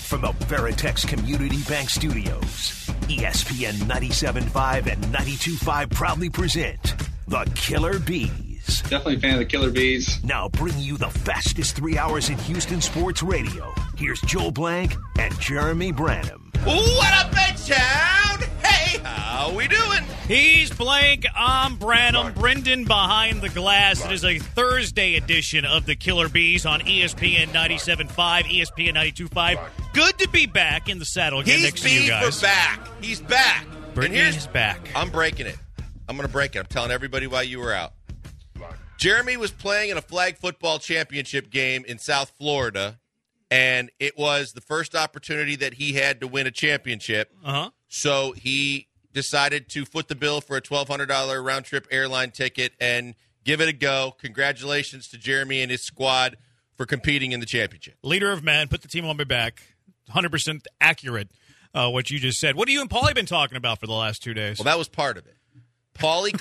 from the Veritex Community Bank Studios, ESPN 97.5 and 92.5 proudly present the Killer Bees. Definitely a fan of the Killer Bees. Now bringing you the fastest 3 hours in Houston sports radio. Here's Joel Blank and Jeremy Branham. What up, Midtown? Hey, how we doing? He's Blank, I'm Branham, Brendan behind the glass. It is a Thursday edition of the Killer Bees on ESPN 97.5, ESPN 92.5. Good to be back in the saddle again next to you guys. He's back. He's back. Brittany is back. I'm breaking it. I'm going to break it. I'm telling everybody why you were out. Jeremy was playing in a flag football championship game in South Florida, and it was the first opportunity that he had to win a championship. So he decided to foot the bill for a $1,200 round-trip airline ticket and give it a go. Congratulations to Jeremy and his squad for competing in the championship. Leader of men, put the team on my back. 100% accurate, what you just said. What have you and Paulie been talking about for the last 2 days? Well, that was part of it. Paulie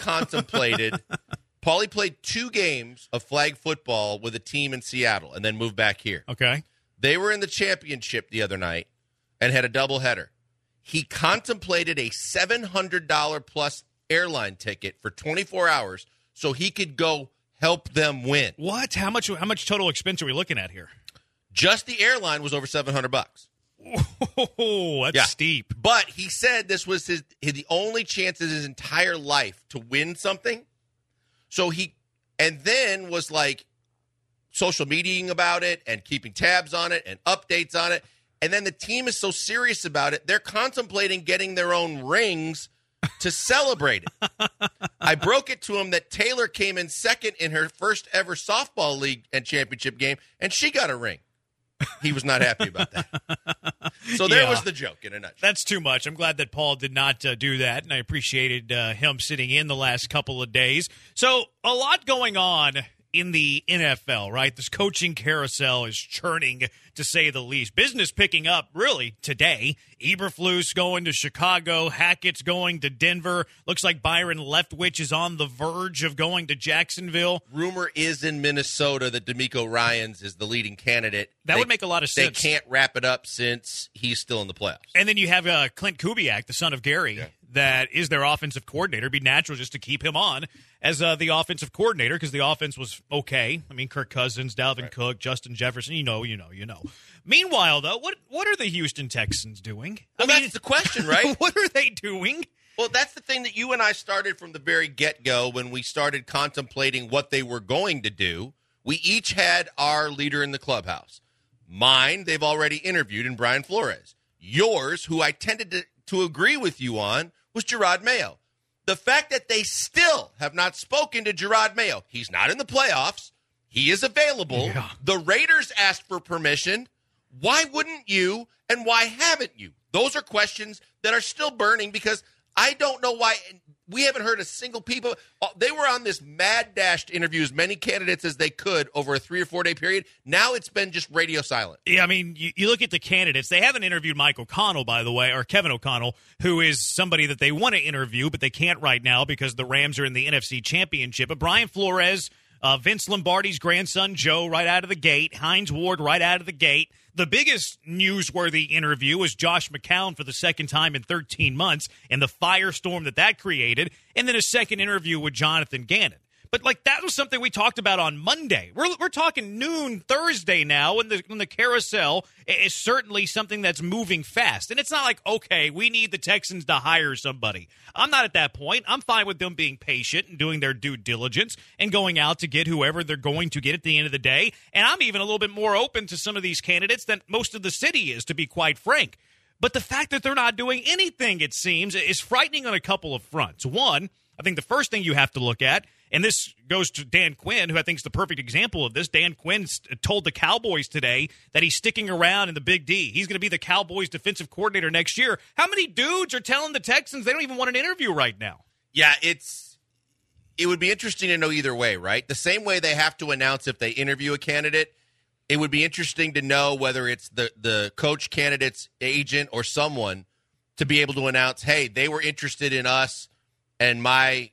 Paulie played 2 games of flag football with a team in Seattle and then moved back here. Okay. They were in the championship the other night and had a doubleheader. He contemplated a $700-plus airline ticket for 24 hours so he could go help them win. What? How much total expense are we looking at here? Just the airline was over $700. Oh, that's steep. But he said this was the only chance in his entire life to win something. So and then was like social mediaing about it and keeping tabs on it and updates on it. And then the team is so serious about it, they're contemplating getting their own rings to celebrate it. I broke it to him that Taylor came in second in her first ever softball league and championship game, and she got a ring. He was not happy about that. So there was the joke in a nutshell. That's too much. I'm glad that Paul did not do that, and I appreciated him sitting in the last couple of days. So a lot going on in the NFL, right? This coaching carousel is churning, to say the least. Business picking up, really, today. Eberflus going to Chicago. Hackett's going to Denver. Looks like Byron Leftwich is on the verge of going to Jacksonville. Rumor is in Minnesota that DeMeco Ryans is the leading candidate. That would make a lot of sense. They can't wrap it up since he's still in the playoffs. And then you have Clint Kubiak, the son of Gary, that is their offensive coordinator. It'd be natural just to keep him on as the offensive coordinator because the offense was okay. I mean, Kirk Cousins, Dalvin Cook, Justin Jefferson, you know. Meanwhile, though, what are the Houston Texans doing? Well, that's the question, right? What are they doing? Well, that's the thing that you and I started from the very get-go when we started contemplating what they were going to do. We each had our leader in the clubhouse. Mine, they've already interviewed in Brian Flores. Yours, who I tended to agree with you on, was Gerard Mayo. The fact that they still have not spoken to Gerard Mayo, he's not in the playoffs. He is available. Yeah. The Raiders asked for permission. Why wouldn't you, and why haven't you? Those are questions that are still burning because I don't know why. We haven't heard a single people. They were on this mad dash to interview as many candidates as they could over a 3 or 4 day period. Now it's been just radio silent. Yeah, I mean, you look at the candidates. They haven't interviewed Mike O'Connell, by the way, or Kevin O'Connell, who is somebody that they want to interview, but they can't right now because the Rams are in the NFC Championship. But Brian Flores, Vince Lombardi's grandson, Joe, right out of the gate. Hines Ward, right out of the gate. The biggest newsworthy interview was Josh McCown for the second time in 13 months and the firestorm that created, and then a second interview with Jonathan Gannon. But, that was something we talked about on Monday. We're talking noon Thursday now when the carousel is certainly something that's moving fast. And it's not like, okay, we need the Texans to hire somebody. I'm not at that point. I'm fine with them being patient and doing their due diligence and going out to get whoever they're going to get at the end of the day. And I'm even a little bit more open to some of these candidates than most of the city is, to be quite frank. But the fact that they're not doing anything, it seems, is frightening on a couple of fronts. One, I think the first thing you have to look at, and this goes to Dan Quinn, who I think is the perfect example of this. Dan Quinn told the Cowboys today that he's sticking around in the Big D. He's going to be the Cowboys defensive coordinator next year. How many dudes are telling the Texans they don't even want an interview right now? Yeah, it would be interesting to know either way, right? The same way they have to announce if they interview a candidate, it would be interesting to know whether it's the coach candidate's agent or someone to be able to announce, hey, they were interested in us and my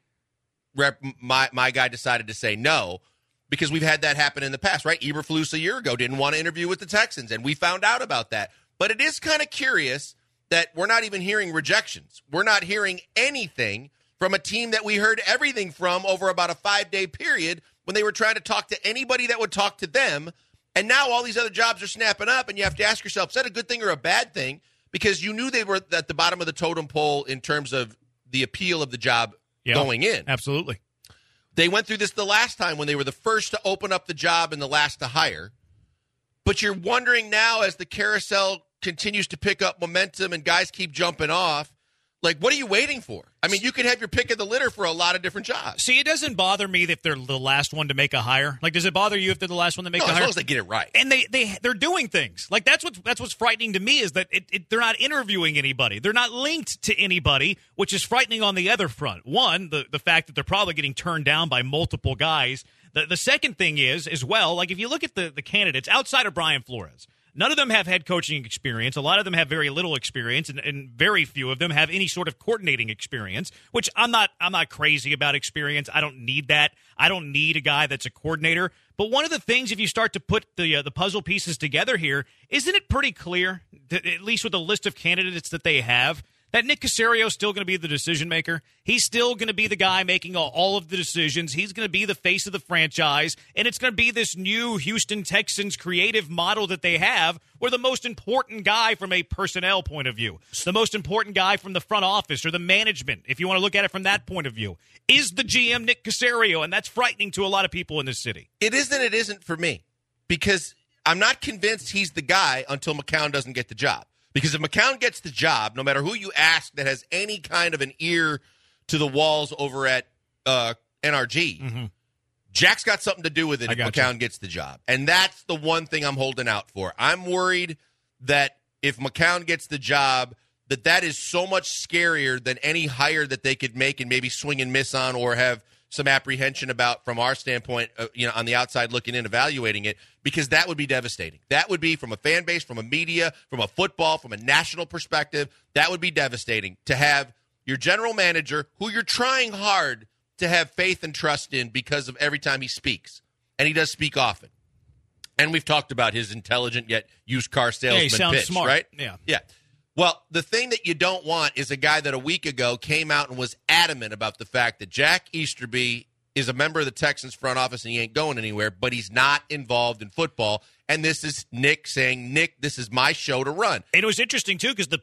guy decided to say no, because we've had that happen in the past, right? Eberflus a year ago didn't want to interview with the Texans, and we found out about that. But it is kind of curious that we're not even hearing rejections. We're not hearing anything from a team that we heard everything from over about a 5-day period when they were trying to talk to anybody that would talk to them. And now all these other jobs are snapping up, and you have to ask yourself, is that a good thing or a bad thing? Because you knew they were at the bottom of the totem pole in terms of the appeal of the job going in. Absolutely. They went through this the last time when they were the first to open up the job and the last to hire. But you're wondering now, as the carousel continues to pick up momentum and guys keep jumping off, like, what are you waiting for? I mean, you could have your pick of the litter for a lot of different jobs. See, it doesn't bother me if they're the last one to make a hire. Like, does it bother you if they're the last one to make a hire? As long as they get it right. And they're doing things. Like, that's what's frightening to me is that they're not interviewing anybody. They're not linked to anybody, which is frightening on the other front. One, the fact that they're probably getting turned down by multiple guys. The second thing is, as well, like, if you look at the candidates outside of Brian Flores, none of them have head coaching experience. A lot of them have very little experience, and very few of them have any sort of coordinating experience, which I'm not crazy about experience. I don't need that. I don't need a guy that's a coordinator. But one of the things, if you start to put the puzzle pieces together here, isn't it pretty clear, that, at least with the list of candidates that they have, that Nick Caserio is still going to be the decision maker? He's still going to be the guy making all of the decisions. He's going to be the face of the franchise, and it's going to be this new Houston Texans creative model that they have, where the most important guy from a personnel point of view, the most important guy from the front office or the management, if you want to look at it from that point of view, is the GM Nick Caserio, and that's frightening to a lot of people in this city. It isn't for me, because I'm not convinced he's the guy until McCown doesn't get the job. Because if McCown gets the job, no matter who you ask that has any kind of an ear to the walls over at NRG, Jack's got something to do with it if McCown gets the job. And that's the one thing I'm holding out for. I'm worried that if McCown gets the job, that is so much scarier than any hire that they could make and maybe swing and miss on or have some apprehension about from our standpoint, on the outside looking in, evaluating it, because that would be devastating. That would be, from a fan base, from a media, from a football, from a national perspective, that would be devastating to have your general manager, who you're trying hard to have faith and trust in because of every time he speaks, and he does speak often. And we've talked about his intelligent yet used car salesman he sounds pitch, smart. right? Yeah. Well, the thing that you don't want is a guy that a week ago came out and was adamant about the fact that Jack Easterby is a member of the Texans front office and he ain't going anywhere, but he's not involved in football. And this is Nick saying, Nick, this is my show to run. And it was interesting, too, because the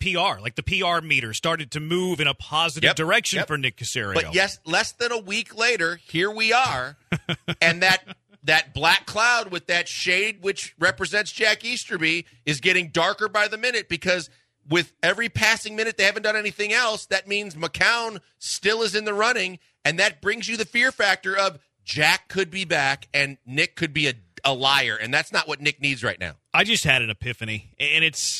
PR meter started to move in a positive direction for Nick Caserio. But yes, less than a week later, here we are, and that black cloud with that shade, which represents Jack Easterby, is getting darker by the minute, because with every passing minute they haven't done anything else. That means McCown still is in the running, and that brings you the fear factor of Jack could be back and Nick could be a liar, and that's not what Nick needs right now. I just had an epiphany, and it's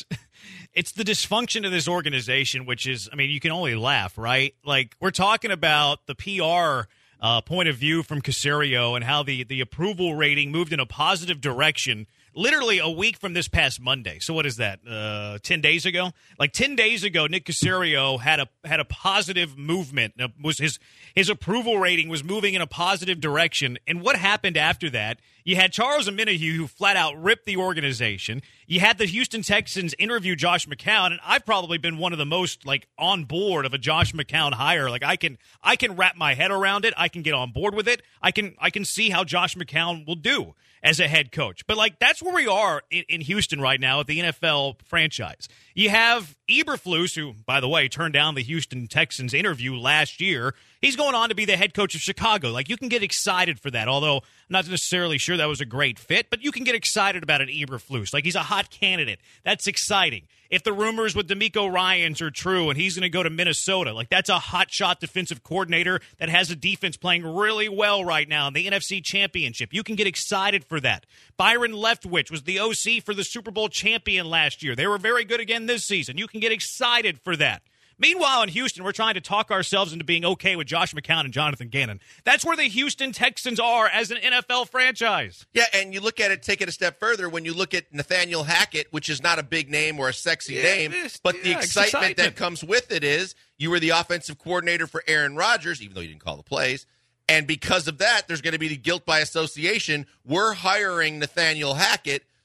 the dysfunction of this organization, which is, I mean, you can only laugh, right? Like, we're talking about the PR point of view from Caserio and how the approval rating moved in a positive direction literally a week from this past Monday. So what is that, 10 days ago? Like 10 days ago, Nick Caserio had a positive movement. Was his approval rating was moving in a positive direction. And what happened after that? You had Charles Omenihu, who flat out ripped the organization. You had the Houston Texans interview Josh McCown, and I've probably been one of the most on board of a Josh McCown hire. Like I can wrap my head around it. I can get on board with it. I can see how Josh McCown will do as a head coach. But that's where we are in Houston right now at the NFL franchise. You have Eberflus, who, by the way, turned down the Houston Texans interview last year. He's going on to be the head coach of Chicago. You can get excited for that, although I'm not necessarily sure that was a great fit, but you can get excited about an Eberflus. He's a hot candidate. That's exciting. If the rumors with DeMeco Ryans are true and he's going to go to Minnesota, that's a hotshot defensive coordinator that has a defense playing really well right now in the NFC Championship. You can get excited for that. Byron Leftwich was the OC for the Super Bowl champion last year. They were very good again this season. You can get excited for that. Meanwhile, in Houston, we're trying to talk ourselves into being okay with Josh McCown and Jonathan Gannon. That's where the Houston Texans are as an NFL franchise. Yeah, and you look at it, take it a step further, when you look at Nathaniel Hackett, which is not a big name or a sexy name, but the excitement that comes with it is you were the offensive coordinator for Aaron Rodgers, even though you didn't call the plays, and because of that, there's going to be the guilt by association. We're hiring Nathaniel Hackett,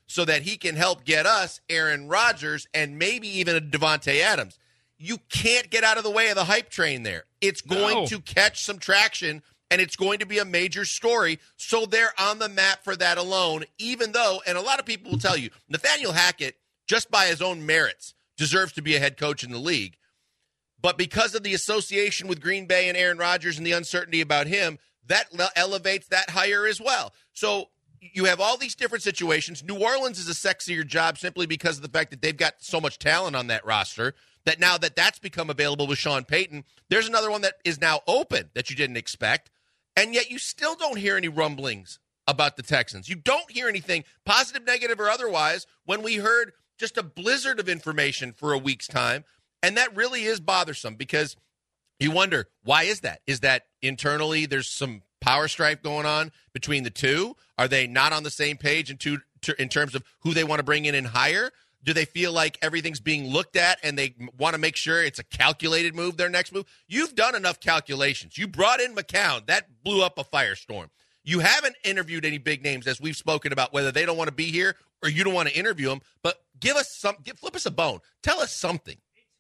so that he can help get us Aaron Rodgers and maybe even a Devontae Adams. You can't get out of the way of the hype train there. It's going to catch some traction, and it's going to be a major story. So they're on the map for that alone, even though, and a lot of people will tell you, Nathaniel Hackett, just by his own merits, deserves to be a head coach in the league. But because of the association with Green Bay and Aaron Rodgers and the uncertainty about him, that elevates that hire as well. So you have all these different situations. New Orleans is a sexier job simply because of the fact that they've got so much talent on that roster that now that that's become available with Sean Payton, there's another one that is now open that you didn't expect, and yet you still don't hear any rumblings about the Texans. You don't hear anything, positive, negative, or otherwise, when we heard just a blizzard of information for a week's time, and that really is bothersome because you wonder, why is that? Is that internally there's some power strife going on between the two? Are they not on the same page in terms of who they want to bring in and hire? Do they feel like everything's being looked at and they want to make sure it's a calculated move, their next move? You've done enough calculations. You brought in McCown. That blew up a firestorm. You haven't interviewed any big names, as we've spoken about, whether they don't want to be here or you don't want to interview them. But flip us a bone. Tell us something.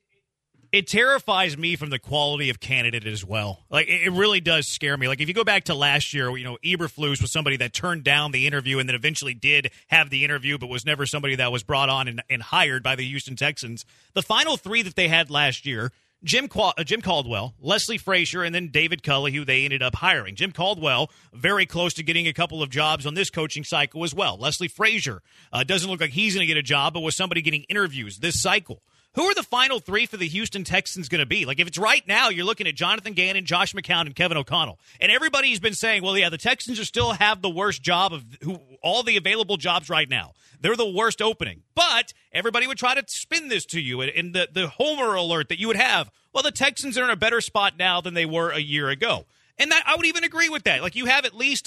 It terrifies me from the quality of candidate as well. Like, it really does scare me. Like, if you go back to last year, Eberflus was somebody that turned down the interview and then eventually did have the interview, but was never somebody that was brought on and hired by the Houston Texans. The final three that they had last year, Jim Caldwell, Leslie Frazier, and then David Culley, who they ended up hiring. Jim Caldwell, very close to getting a couple of jobs on this coaching cycle as well. Leslie Frazier doesn't look like he's going to get a job, but was somebody getting interviews this cycle. Who are the final three for the Houston Texans going to be? Like, if it's right now, you're looking at Jonathan Gannon, Josh McCown, and Kevin O'Connell. And everybody's been saying, well, yeah, the Texans still have the worst job of all the available jobs right now. They're the worst opening. But everybody would try to spin this to you in the homer alert that you would have. Well, the Texans are in a better spot now than they were a year ago. And that I would even agree with that. Like, you have at least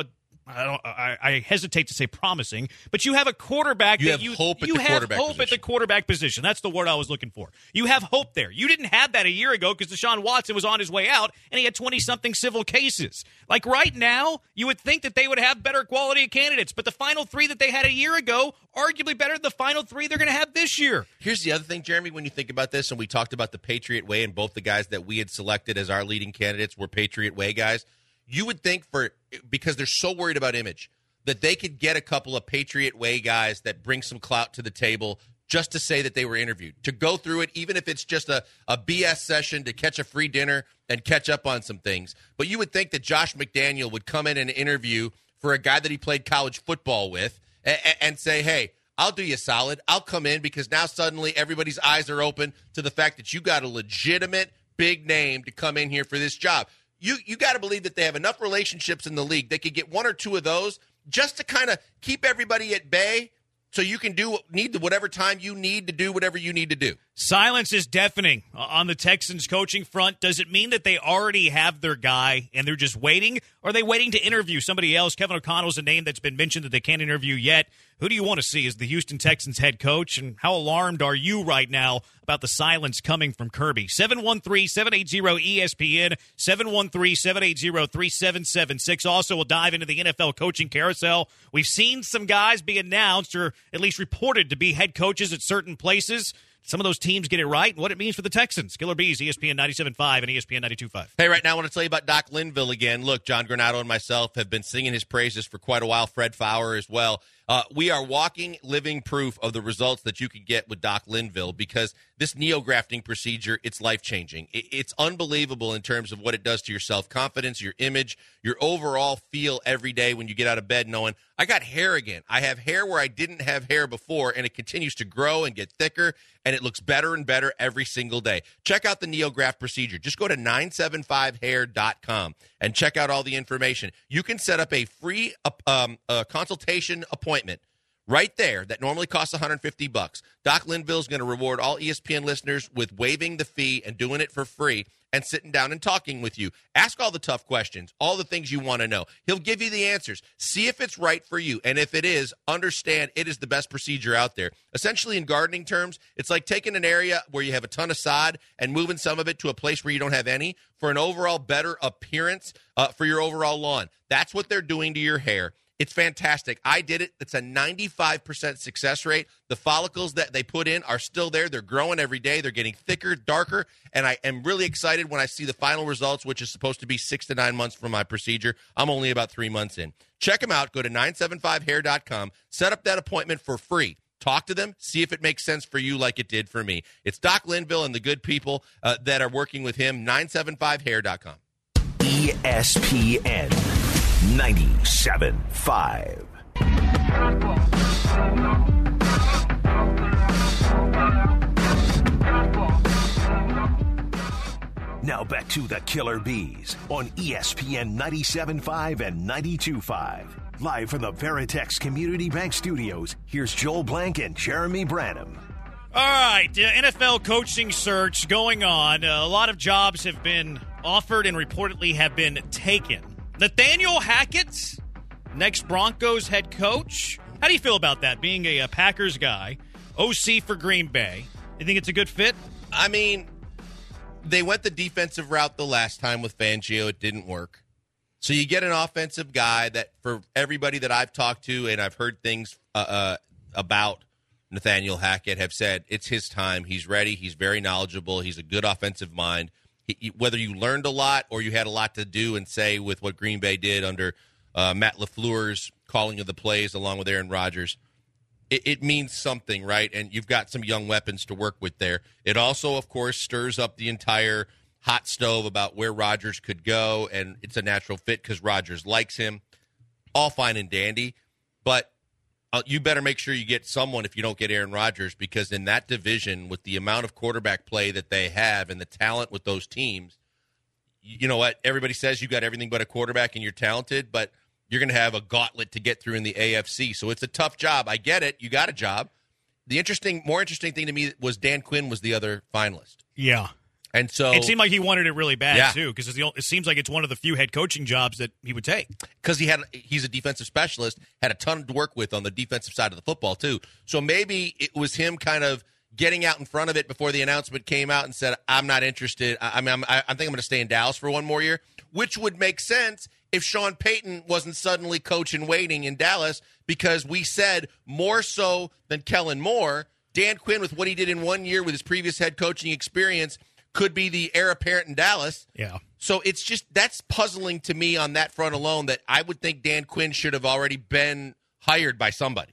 I hesitate to say promising, but you have a quarterback. You have hope at the quarterback position. That's the word I was looking for. You have hope there. You didn't have that a year ago because Deshaun Watson was on his way out and he had 20-something civil cases. Like, right now, you would think that they would have better quality of candidates, but the final three that they had a year ago, arguably better than the final three they're going to have this year. Here's the other thing, Jeremy, when you think about this, and we talked about the Patriot Way, and both the guys that we had selected as our leading candidates were Patriot Way guys. You would think because they're so worried about image, that they could get a couple of Patriot Way guys that bring some clout to the table just to say that they were interviewed, to go through it, even if it's just a BS session to catch a free dinner and catch up on some things. But you would think that Josh McDaniel would come in and interview for a guy that he played college football with and say, hey, I'll do you solid. I'll come in because now suddenly everybody's eyes are open to the fact that you got a legitimate big name to come in here for this job. You got to believe that they have enough relationships in the league. They could get one or two of those just to kind of keep everybody at bay so you can need whatever time you need to do whatever you need to do. Silence is deafening on the Texans coaching front. Does it mean that they already have their guy and they're just waiting? Or are they waiting to interview somebody else? Kevin O'Connell's a name that's been mentioned that they can't interview yet. Who do you want to see as the Houston Texans head coach? And how alarmed are you right now about the silence coming from Kirby? 713-780-ESPN, 713-780-3776. Also, we'll dive into the NFL coaching carousel. We've seen some guys be announced or at least reported to be head coaches at certain places. Some of those teams get it right and what it means for the Texans. Killer Bees, ESPN 97.5 and ESPN 92.5. Hey, right now I want to tell you about Doc Linville again. Look, John Granado and myself have been singing his praises for quite a while, Fred Fowler as well. We are walking, living proof of the results that you can get with Doc Linville because this neografting procedure, it's life-changing. It's unbelievable in terms of what it does to your self-confidence, your image, your overall feel every day when you get out of bed knowing, I got hair again. I have hair where I didn't have hair before, and it continues to grow and get thicker, and it looks better and better every single day. Check out the NeoGraft procedure. Just go to 975hair.com and check out all the information. You can set up a free consultation appointment right there that normally costs $150. Doc Linville is going to reward all ESPN listeners with waiving the fee and doing it for free and sitting down and talking with you. Ask all the tough questions, all the things you want to know. He'll give you the answers. See if it's right for you. And if it is, understand it is the best procedure out there. Essentially, in gardening terms, it's like taking an area where you have a ton of sod and moving some of it to a place where you don't have any for an overall better appearance for your overall lawn. That's what they're doing to your hair. It's fantastic. I did it. It's a 95% success rate. The follicles that they put in are still there. They're growing every day. They're getting thicker, darker, and I am really excited when I see the final results, which is supposed to be 6 to 9 months from my procedure. I'm only about 3 months in. Check them out. Go to 975hair.com. Set up that appointment for free. Talk to them. See if it makes sense for you like it did for me. It's Doc Linville and the good people that are working with him. 975hair.com. ESPN 97.5. Now back to the Killer Bees on ESPN 97.5 and 92.5. Live from the Veritex Community Bank Studios, here's Joel Blank and Jeremy Branham. All right, NFL coaching search going on. A lot of jobs have been offered and reportedly have been taken. Nathaniel Hackett, next Broncos head coach. How do you feel about that, being a Packers guy, OC for Green Bay? You think it's a good fit? I mean, they went the defensive route the last time with Fangio. It didn't work. So you get an offensive guy that, for everybody that I've talked to and I've heard things about Nathaniel Hackett, have said it's his time. He's ready. He's very knowledgeable. He's a good offensive mind. Whether you learned a lot or you had a lot to do and say with what Green Bay did under Matt LaFleur's calling of the plays along with Aaron Rodgers, it means something, right? And you've got some young weapons to work with there. It also, of course, stirs up the entire hot stove about where Rodgers could go, and it's a natural fit because Rodgers likes him. All fine and dandy, but you better make sure you get someone if you don't get Aaron Rodgers, because in that division, with the amount of quarterback play that they have and the talent with those teams, you know what? Everybody says you got everything but a quarterback and you're talented, but you're going to have a gauntlet to get through in the AFC. So it's a tough job. I get it. You got a job. The more interesting thing to me was Dan Quinn was the other finalist. Yeah. And so it seemed like he wanted it really bad, too, because it seems like it's one of the few head coaching jobs that he would take. Because he's a defensive specialist, had a ton to work with on the defensive side of the football, too. So maybe it was him kind of getting out in front of it before the announcement came out and said, I'm not interested. I think I'm going to stay in Dallas for one more year, which would make sense if Sean Payton wasn't suddenly coach in waiting in Dallas, because we said more so than Kellen Moore, Dan Quinn, with what he did in 1 year with his previous head coaching experience, could be the heir apparent in Dallas. Yeah. So it's just, that's puzzling to me on that front alone, that I would think Dan Quinn should have already been hired by somebody.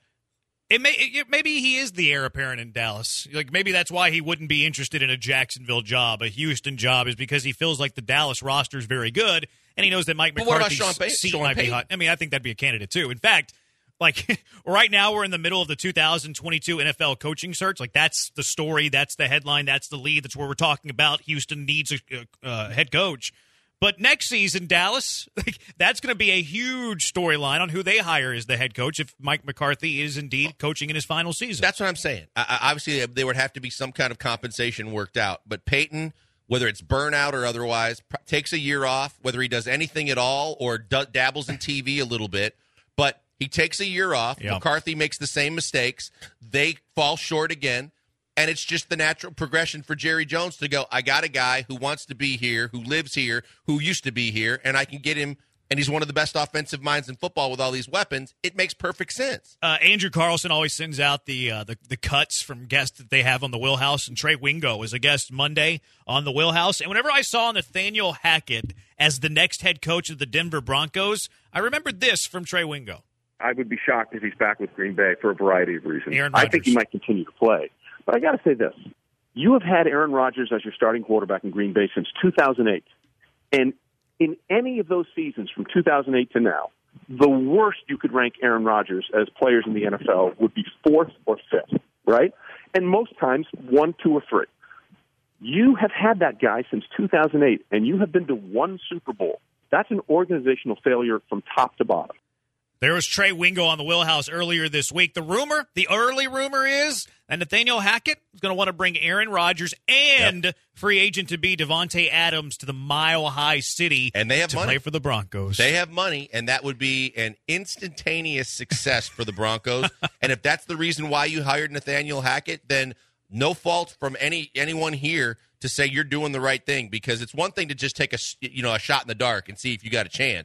Maybe he is the heir apparent in Dallas. Like, maybe that's why he wouldn't be interested in a Jacksonville job, a Houston job, is because he feels like the Dallas roster is very good, and he knows that Mike McCarthy's seat might be hot. I mean, I think that'd be a candidate too. In fact, like, right now we're in the middle of the 2022 NFL coaching search. Like, that's the story, that's the headline, that's the lead, that's what we're talking about. Houston needs a head coach. But next season, Dallas, that's going to be a huge storyline on who they hire as the head coach if Mike McCarthy is indeed coaching in his final season. That's what I'm saying. Obviously, there would have to be some kind of compensation worked out. But Peyton, whether it's burnout or otherwise, takes a year off, whether he does anything at all or dabbles in TV a little bit. But he takes a year off. Yep. McCarthy makes the same mistakes. They fall short again. And it's just the natural progression for Jerry Jones to go, I got a guy who wants to be here, who lives here, who used to be here, and I can get him, and he's one of the best offensive minds in football with all these weapons. It makes perfect sense. Andrew Carlson always sends out the cuts from guests that they have on the Wheelhouse, and Trey Wingo was a guest Monday on the Wheelhouse. And whenever I saw Nathaniel Hackett as the next head coach of the Denver Broncos, I remembered this from Trey Wingo. I would be shocked if he's back with Green Bay for a variety of reasons. I think he might continue to play. But I got to say this. You have had Aaron Rodgers as your starting quarterback in Green Bay since 2008. And in any of those seasons from 2008 to now, the worst you could rank Aaron Rodgers as players in the NFL would be 4th or 5th, right? And most times 1, 2, or 3. You have had that guy since 2008, and you have been to 1 Super Bowl. That's an organizational failure from top to bottom. There was Trey Wingo on the Wheelhouse earlier this week. The early rumor is that Nathaniel Hackett is going to want to bring Aaron Rodgers and free agent to be Devontae Adams to the Mile High City, and they have to money. Play for the Broncos. They have money, and that would be an instantaneous success for the Broncos. And if that's the reason why you hired Nathaniel Hackett, then no fault from anyone here to say you're doing the right thing, because it's one thing to just take a shot in the dark and see if you got a chance.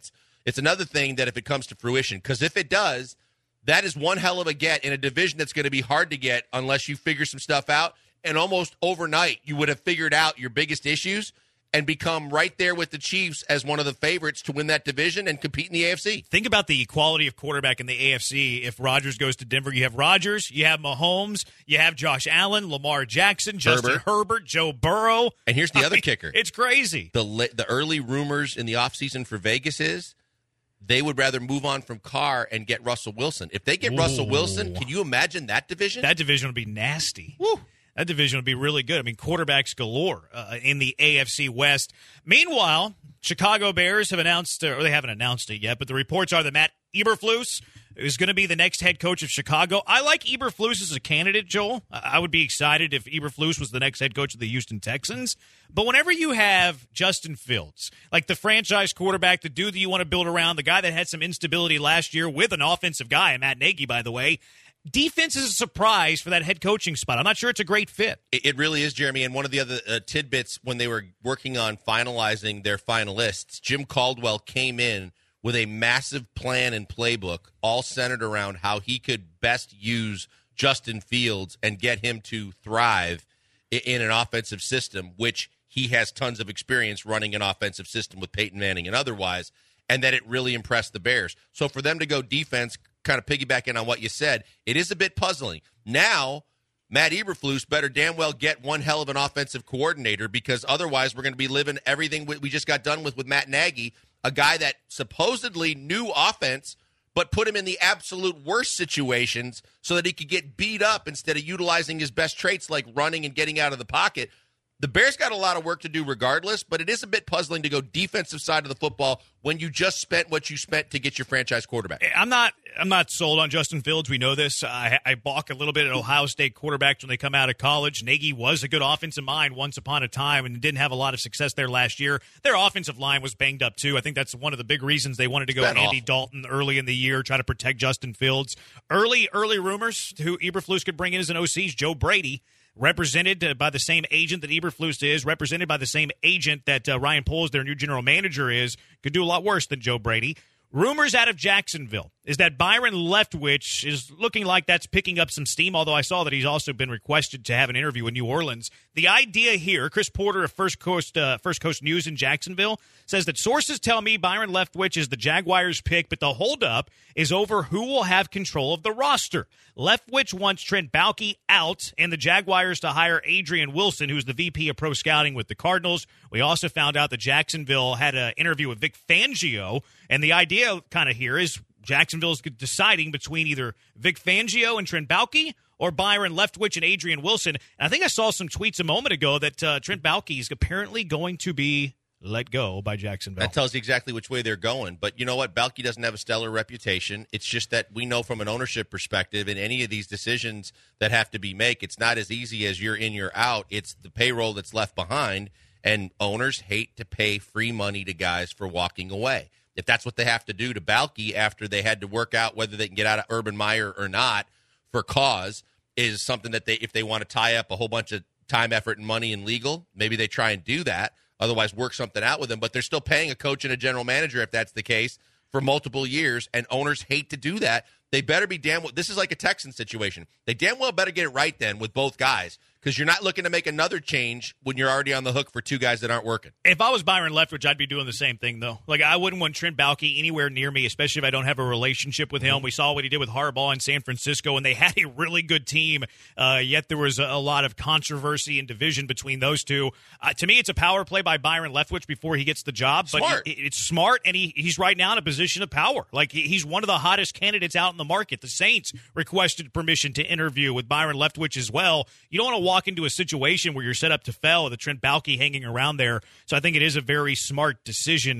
It's another thing that if it comes to fruition, because if it does, that is one hell of a get in a division that's going to be hard to get unless you figure some stuff out. And almost overnight, you would have figured out your biggest issues and become right there with the Chiefs as one of the favorites to win that division and compete in the AFC. Think about the quality of quarterback in the AFC. If Rodgers goes to Denver, you have Rodgers, you have Mahomes, you have Josh Allen, Lamar Jackson, Justin Herbert, Joe Burrow. And here's the other kicker. It's crazy. The early rumors in the offseason for Vegas is they would rather move on from Carr and get Russell Wilson. If they get Russell Wilson, can you imagine that division? That division would be nasty. Woo. That division would be really good. I mean, quarterbacks galore in the AFC West. Meanwhile, Chicago Bears have announced, or they haven't announced it yet, but the reports are that Matt Eberflus is going to be the next head coach of Chicago. I like Eberflus as a candidate, Joel. I would be excited if Eberflus was the next head coach of the Houston Texans. But whenever you have Justin Fields, like the franchise quarterback, the dude that you want to build around, the guy that had some instability last year with an offensive guy, Matt Nagy, by the way, defense is a surprise for that head coaching spot. I'm not sure it's a great fit. It really is, Jeremy. And one of the other tidbits when they were working on finalizing their finalists, Jim Caldwell came in with a massive plan and playbook all centered around how he could best use Justin Fields and get him to thrive in an offensive system, which he has tons of experience running an offensive system with Peyton Manning and otherwise, and that it really impressed the Bears. So for them to go defense, kind of piggybacking on what you said, it is a bit puzzling. Now, Matt Eberflus better damn well get one hell of an offensive coordinator, because otherwise we're going to be living everything we just got done with Matt Nagy, a guy that supposedly knew offense but put him in the absolute worst situations so that he could get beat up instead of utilizing his best traits like running and getting out of the pocket. The Bears got a lot of work to do regardless, but it is a bit puzzling to go defensive side of the football when you just spent what you spent to get your franchise quarterback. I'm not sold on Justin Fields. We know this. I balk a little bit at Ohio State quarterbacks when they come out of college. Nagy was a good offensive mind once upon a time and didn't have a lot of success there last year. Their offensive line was banged up too. I think that's one of the big reasons they wanted to go Andy Dalton early in the year, try to protect Justin Fields. Early rumors who Eberflus could bring in as an OC is Joe Brady, represented by the same agent that Eberflus is, represented by the same agent that Ryan Poles, their new general manager, is. Could do a lot worse than Joe Brady. Rumors out of Jacksonville is that Byron Leftwich is looking like that's picking up some steam, although I saw that he's also been requested to have an interview in New Orleans. The idea here, Chris Porter of First Coast News in Jacksonville, says that sources tell me Byron Leftwich is the Jaguars' pick, but the holdup is over who will have control of the roster. Leftwich wants Trent Baalke out and the Jaguars to hire Adrian Wilson, who's the VP of Pro Scouting with the Cardinals. We also found out that Jacksonville had an interview with Vic Fangio, and the idea kind of here is Jacksonville's deciding between either Vic Fangio and Trent Baalke or Byron Leftwich and Adrian Wilson. And I think I saw some tweets a moment ago that Trent Baalke is apparently going to be let go by Jacksonville. That tells you exactly which way they're going. But you know what? Baalke doesn't have a stellar reputation. It's just that we know from an ownership perspective in any of these decisions that have to be made, it's not as easy as you're in, you're out. It's the payroll that's left behind, and owners hate to pay free money to guys for walking away. If that's what they have to do to Baalke after they had to work out whether they can get out of Urban Meyer or not for cause, is something that if they want to tie up a whole bunch of time, effort, and money in legal, maybe they try and do that. Otherwise, work something out with them. But they're still paying a coach and a general manager, if that's the case, for multiple years, and owners hate to do that. They better be damn well. This is like a Texan situation. They damn well better get it right then with both guys, because you're not looking to make another change when you're already on the hook for two guys that aren't working. If I was Byron Leftwich, I'd be doing the same thing, though. Like, I wouldn't want Trent Baalke anywhere near me, especially if I don't have a relationship with him. We saw what he did with Harbaugh in San Francisco, and they had a really good team, yet there was a lot of controversy and division between those two. To me, it's a power play by Byron Leftwich before he gets the job. But smart. It's smart, and he's right now in a position of power. Like, he's one of the hottest candidates out in the market. The Saints requested permission to interview with Byron Leftwich as well. You don't want to walk into a situation where you're set up to fail with a Trent Baalke hanging around there. So I think it is a very smart decision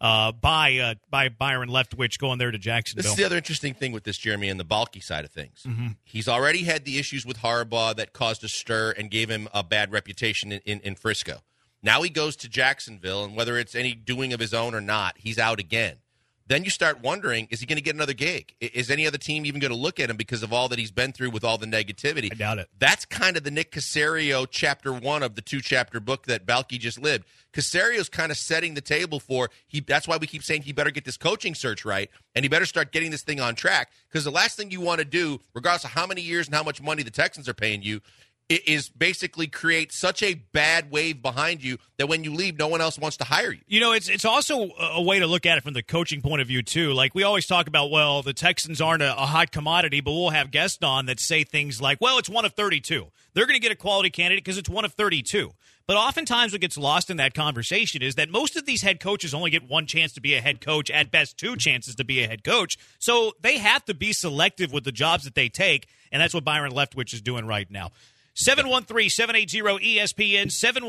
by Byron Leftwich going there to Jacksonville. This is the other interesting thing with this, Jeremy, and the Baalke side of things. Mm-hmm. He's already had the issues with Harbaugh that caused a stir and gave him a bad reputation in Frisco. Now he goes to Jacksonville, and whether it's any doing of his own or not, he's out again. then you start wondering, is he going to get another gig? Is any other team even going to look at him because of all that he's been through with all the negativity? I doubt it. That's kind of the Nick Caserio chapter 1 of the 2-chapter book that Balke just lived. Caserio's kind of setting the table for that's why we keep saying he better get this coaching search right, and he better start getting this thing on track, because the last thing you want to do, regardless of how many years and how much money the Texans are paying you, is basically create such a bad wave behind you that when you leave, no one else wants to hire you. You know, it's also a way to look at it from the coaching point of view, too. Like, we always talk about, well, the Texans aren't a hot commodity, but we'll have guests on that say things like, well, it's 1 of 32. They're going to get a quality candidate because it's 1 of 32. But oftentimes what gets lost in that conversation is that most of these head coaches only get 1 chance to be a head coach, at best 2 chances to be a head coach. So they have to be selective with the jobs that they take, and that's what Byron Leftwich is doing right now. 713-780-ESPN,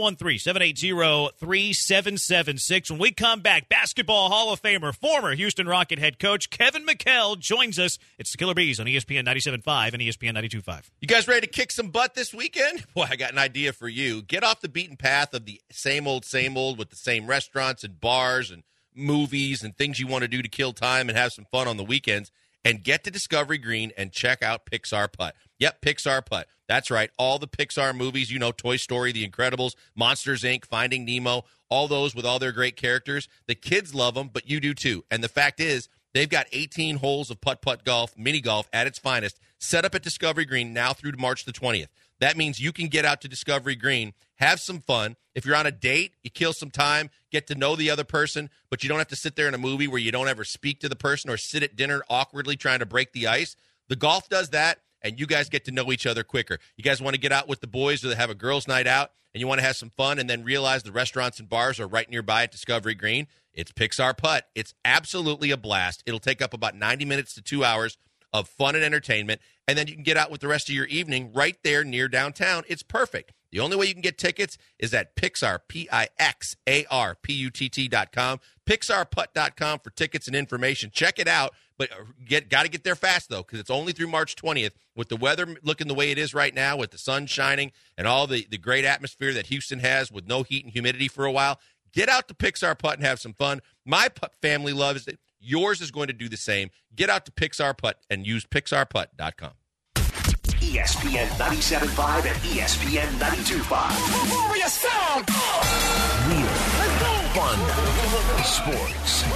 713-780-3776. When we come back, Basketball Hall of Famer, former Houston Rocket head coach Kevin McHale joins us. It's the Killer Bees on ESPN 97.5 and ESPN 92.5. You guys ready to kick some butt this weekend? Boy, I got an idea for you. Get off the beaten path of the same old with the same restaurants and bars and movies and things you want to do to kill time and have some fun on the weekends, and get to Discovery Green and check out Pixar Putt. Yep, Pixar Putt. That's right. All the Pixar movies, Toy Story, The Incredibles, Monsters, Inc., Finding Nemo, all those with all their great characters. The kids love them, but you do too. And the fact is, they've got 18 holes of putt-putt golf, mini golf at its finest, set up at Discovery Green now through March the 20th. That means you can get out to Discovery Green, have some fun. If you're on a date, you kill some time, get to know the other person, but you don't have to sit there in a movie where you don't ever speak to the person or sit at dinner awkwardly trying to break the ice. The golf does that, and you guys get to know each other quicker. You guys want to get out with the boys or have a girls' night out, and you want to have some fun and then realize the restaurants and bars are right nearby at Discovery Green. It's Pixar Putt. It's absolutely a blast. It'll take up about 90 minutes to 2 hours of fun and entertainment, and then you can get out with the rest of your evening right there near downtown. It's perfect. The only way you can get tickets is at Pixar, PIXARPUTT.com, PixarPutt.com for tickets and information. Check it out, but got to get there fast, though, because it's only through March 20th. With the weather looking the way it is right now, with the sun shining and all the great atmosphere that Houston has with no heat and humidity for a while, get out to Pixar Putt and have some fun. My family loves it. Yours is going to do the same. Get out to Pixar Putt and use PixarPutt.com. ESPN 97.5 and ESPN 92.5. Over your sound! Real. Let's go! Fun. Sports.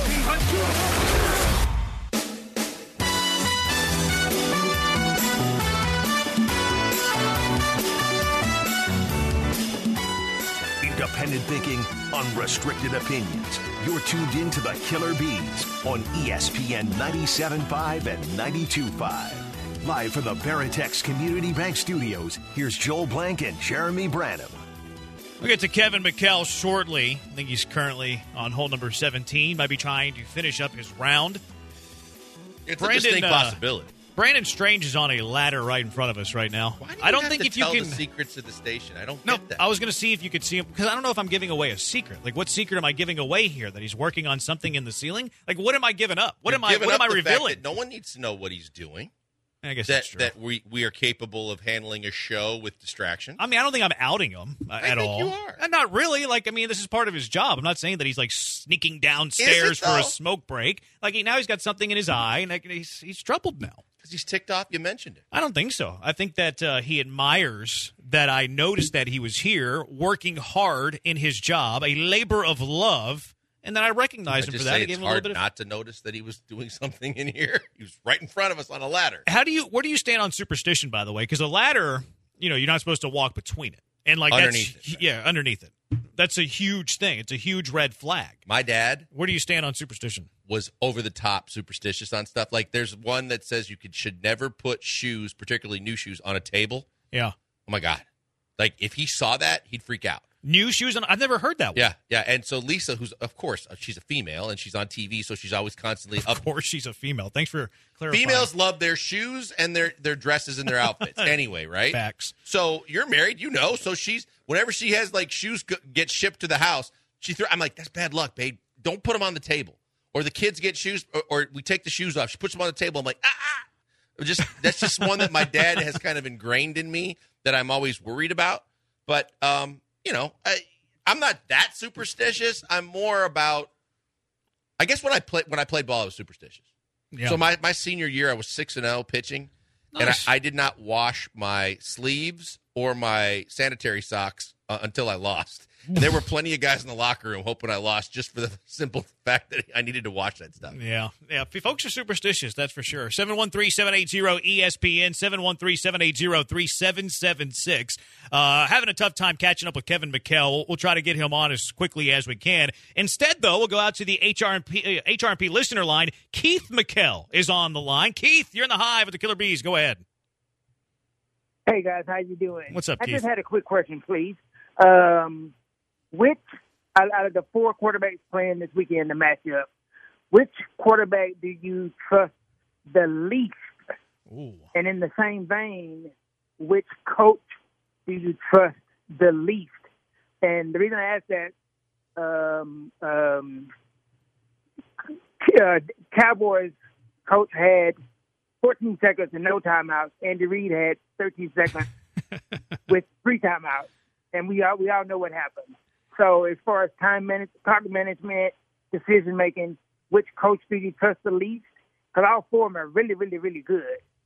Independent thinking, unrestricted opinions. You're tuned in to the Killer Bees on ESPN 97.5 and 92.5. Live from the Veritex Community Bank Studios, here's Joel Blank and Jeremy Branham. We'll get to Kevin McHale shortly. I think he's currently on hole number 17. Might be trying to finish up his round. It's a distinct possibility. Brandon Strange is on a ladder right in front of us right now. Why do you have to tell the secrets of the station? I don't get that. I was going to see if you could see him, because I don't know if I'm giving away a secret. Like, what secret am I giving away here? That he's working on something in the ceiling? Like, what am I giving up? What am I revealing? No one needs to know what he's doing. I guess that's true. That we are capable of handling a show with distraction. I mean, I don't think I'm outing him at all. I think you are. Not really. Like, I mean, this is part of his job. I'm not saying that he's, like, sneaking downstairs for a smoke break. Like, now he's got something in his eye, and he's troubled now. Because he's ticked off you mentioned it. I don't think so. I think that he admires that I noticed that he was here working hard in his job, a labor of love. And then I recognized him for that. It's hard not to notice that he was doing something in here. He was right in front of us on a ladder. Where do you stand on superstition, by the way? Because a ladder, you're not supposed to walk between it. And like underneath it. Yeah, underneath it. That's a huge thing. It's a huge red flag. My dad. Where do you stand on superstition? Was over the top superstitious on stuff. Like there's one that says should never put shoes, particularly new shoes, on a table. Yeah. Oh my God. Like if he saw that, he'd freak out. New shoes? I've never heard that one. Yeah. And so Lisa, who's, of course, she's a female, and she's on TV, so she's always constantly up. Of course she's a female. Thanks for clarifying. Females love their shoes and their dresses and their outfits anyway, right? Facts. So you're married, so whenever she has, like, shoes get shipped to the house, I'm like, that's bad luck, babe. Don't put them on the table. Or the kids get shoes, or we take the shoes off. She puts them on the table. I'm like, That's just one that my dad has kind of ingrained in me that I'm always worried about. But, I'm not that superstitious. I'm more about I guess when I played ball, I was superstitious. Yeah. So my senior year, I was 6-0 pitching, nice. And I did not wash my sleeves or my sanitary socks until I lost. And there were plenty of guys in the locker room hoping I lost just for the simple fact that I needed to watch that stuff. Yeah. Folks are superstitious, that's for sure. 713-780-ESPN, 713-780-3776. Having a tough time catching up with Kevin McHale. We'll try to get him on as quickly as we can. Instead, though, we'll go out to the HRP listener line. Keith McHale is on the line. Keith, you're in the hive with the Killer Bees. Go ahead. Hey, guys. How you doing? What's up, Keith? I just had a quick question, please. Which out of the 4 quarterbacks playing this weekend, the matchup, which quarterback do you trust the least? Ooh. And in the same vein, which coach do you trust the least? And the reason I ask that, Cowboys coach had 14 seconds and no timeouts. Andy Reid had 13 seconds with 3 timeouts. And we all know what happened. So as far as clock management, decision-making, which coach do you trust the least? Because all 4 of them are really, really, really good.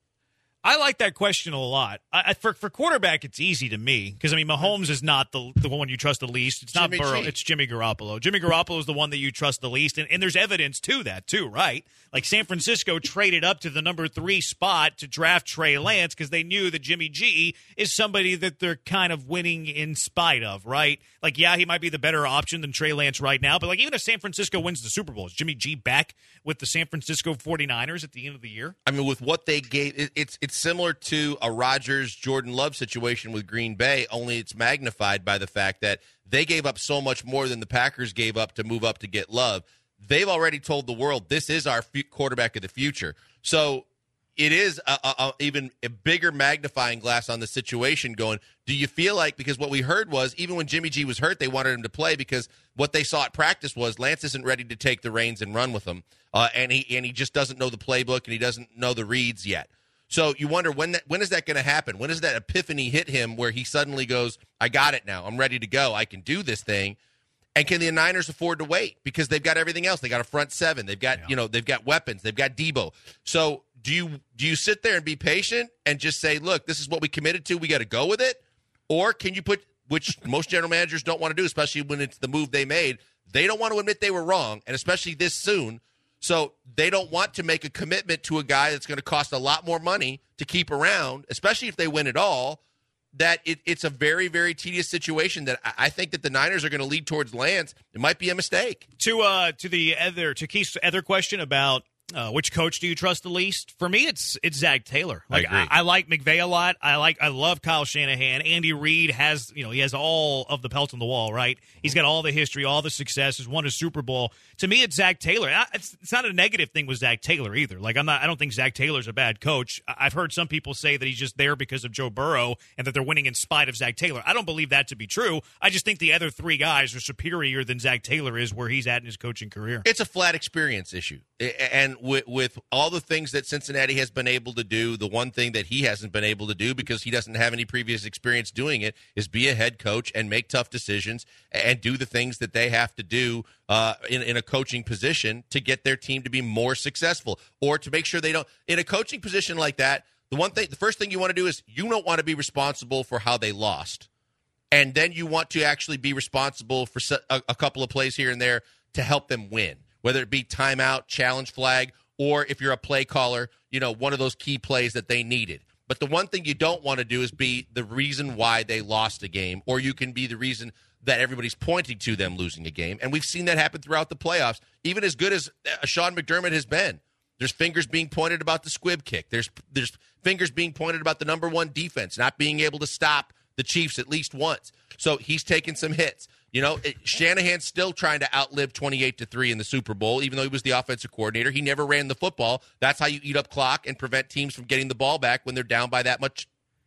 I like that question a lot. For quarterback, it's easy to me because, Mahomes is not the one you trust the least. It's not Burrow. It's Jimmy Garoppolo. Jimmy Garoppolo is the one that you trust the least, and there's evidence to that, too, right? Like San Francisco traded up to the number 3 spot to draft Trey Lance because they knew that Jimmy G is somebody that they're kind of winning in spite of, right? Like, yeah, he might be the better option than Trey Lance right now, but like even if San Francisco wins the Super Bowl, is Jimmy G back with the San Francisco 49ers at the end of the year? With what they gave, it's similar to a Rodgers-Jordan Love situation with Green Bay, only it's magnified by the fact that they gave up so much more than the Packers gave up to move up to get Love. They've already told the world, this is our quarterback of the future. So it is even a bigger magnifying glass on the situation going, do you feel like, because what we heard was even when Jimmy G was hurt, they wanted him to play because what they saw at practice was Lance isn't ready to take the reins and run with them, and he just doesn't know the playbook and he doesn't know the reads yet. So you wonder when is that going to happen? When does that epiphany hit him where he suddenly goes, I got it now. I'm ready to go. I can do this thing. And can the Niners afford to wait? Because they've got everything else. They got a front 7. They've got, they've got weapons. They've got Debo. So do you sit there and be patient and just say, look, this is what we committed to. We got to go with it? Or can you put, which most general managers don't want to do, especially when it's the move they made. They don't want to admit they were wrong, and especially this soon. So they don't want to make a commitment to a guy that's going to cost a lot more money to keep around, especially if they win it all, that it's a very, very tedious situation that I think that the Niners are going to lead towards Lance. It might be a mistake. To Keith's other question about which coach do you trust the least? For me, it's Zach Taylor. Like I like McVay a lot. I love Kyle Shanahan. Andy Reid has he has all of the pelts on the wall, right? He's got all the history, all the success. Has won a Super Bowl. To me, it's Zach Taylor. It's not a negative thing with Zach Taylor either. Like I don't think Zach Taylor's a bad coach. I've heard some people say that he's just there because of Joe Burrow and that they're winning in spite of Zach Taylor. I don't believe that to be true. I just think the other 3 guys are superior than Zach Taylor is where he's at in his coaching career. It's a flat experience issue, and with all the things that Cincinnati has been able to do, the one thing that he hasn't been able to do because he doesn't have any previous experience doing it is be a head coach and make tough decisions and do the things that they have to do in a coaching position to get their team to be more successful or to make sure they don't. In a coaching position like that, the first thing you want to do is you don't want to be responsible for how they lost. And then you want to actually be responsible for a couple of plays here and there to help them win, whether it be timeout, challenge flag, or if you're a play caller, one of those key plays that they needed. But the one thing you don't want to do is be the reason why they lost a game, or you can be the reason that everybody's pointing to them losing a game. And we've seen that happen throughout the playoffs. Even as good as Sean McDermott has been, there's fingers being pointed about the squib kick. There's fingers being pointed about the number 1 defense not being able to stop the Chiefs at least once. So he's taken some hits. Shanahan's still trying to outlive 28-3 in the Super Bowl, even though he was the offensive coordinator. He never ran the football. That's how you eat up clock and prevent teams from getting the ball back when they're down by that much,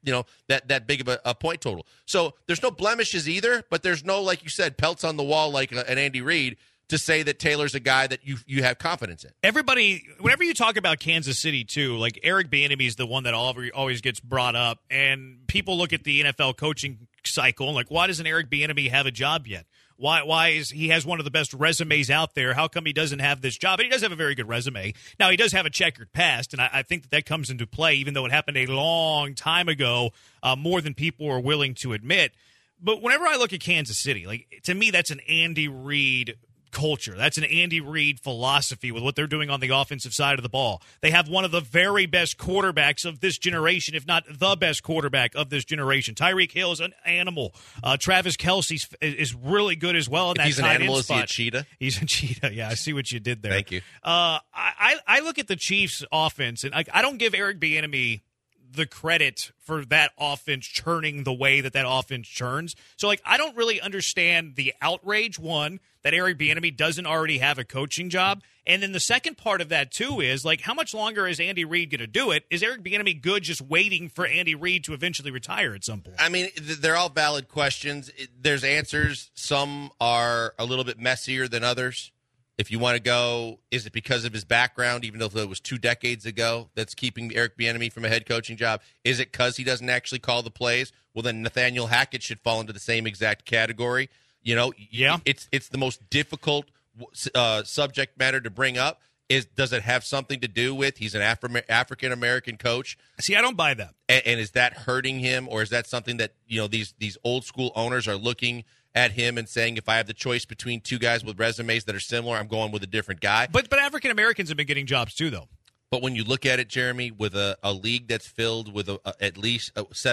that big of a point total. So there's no blemishes either, but there's no, like you said, pelts on the wall like an Andy Reid to say that Taylor's a guy that you have confidence in. Everybody, whenever you talk about Kansas City, too, like Eric Bieniemy is the one that always gets brought up, and people look at the NFL coaching cycle and like, why doesn't Eric Bieniemy have a job yet? Why is he has one of the best resumes out there? How come he doesn't have this job? And he does have a very good resume. Now, he does have a checkered past, and I think that comes into play, even though it happened a long time ago, more than people are willing to admit. But whenever I look at Kansas City, like, to me, that's an Andy Reid culture. That's an Andy Reid philosophy with what they're doing on the offensive side of the ball. They have one of the very best quarterbacks of this generation, if not the best quarterback of this generation. Tyreek Hill is an animal. Travis Kelce is really good as well. In that he's an animal, is he a cheetah? He's a cheetah. Yeah, I see what you did there. Thank you. I look at the Chiefs' offense, and I don't give Eric Bieniemy the credit for that offense churning the way that offense churns. So, like, I don't really understand the outrage, one, that Eric Bieniemy doesn't already have a coaching job. And then the second part of that, too, is, like, how much longer is Andy Reid going to do it? Is Eric Bieniemy good just waiting for Andy Reid to eventually retire at some point? I mean, they're all valid questions. There's answers. Some are a little bit messier than others. If you want to go, is it because of his background, even though it was 2 decades ago, that's keeping Eric Bieniemy from a head coaching job? Is it because he doesn't actually call the plays? Well, then Nathaniel Hackett should fall into the same exact category. You know, yeah. It's the most difficult subject matter to bring up. Does it have something to do with he's an African-American coach? See, I don't buy that. And is that hurting him, or is that something that, you know, these old school owners are looking at him and saying, if I have the choice between two guys with resumes that are similar, I'm going with a different guy? But African Americans have been getting jobs too, though. But when you look at it, Jeremy, with a league that's filled with at least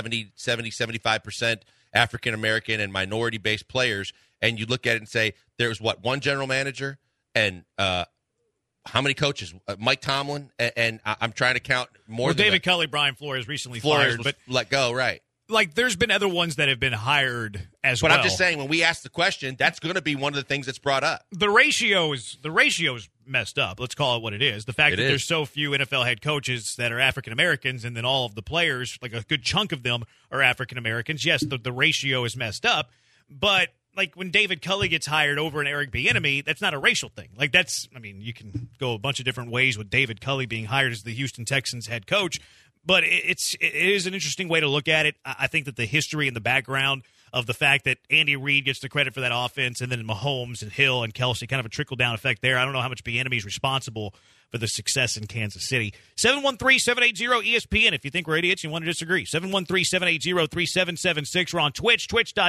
75% African American and minority based players, and you look at it and say, there's one general manager and how many coaches? Mike Tomlin, and I'm trying to count more. Well, David Culley, Brian Flores recently fired, but let go, right? Like, there's been other ones that have been hired as well. But I'm just saying, when we ask the question, that's going to be one of the things that's brought up. The ratio is messed up. Let's call it what it is. The fact that there's so few NFL head coaches that are African Americans, and then all of the players, like a good chunk of them, are African Americans. Yes, the ratio is messed up, but like when David Culley gets hired over an Eric Bieniemy, that's not a racial thing. Like, you can go a bunch of different ways with David Culley being hired as the Houston Texans head coach. But it is an interesting way to look at it. I think that the history and the background of the fact that Andy Reid gets the credit for that offense, and then Mahomes and Hill and Kelce, kind of a trickle-down effect there. I don't know how much Bieniemy is responsible for the success in Kansas City. 713-780-ESPN. If you think we're idiots and you want to disagree. 713-780-3776. We're on Twitch,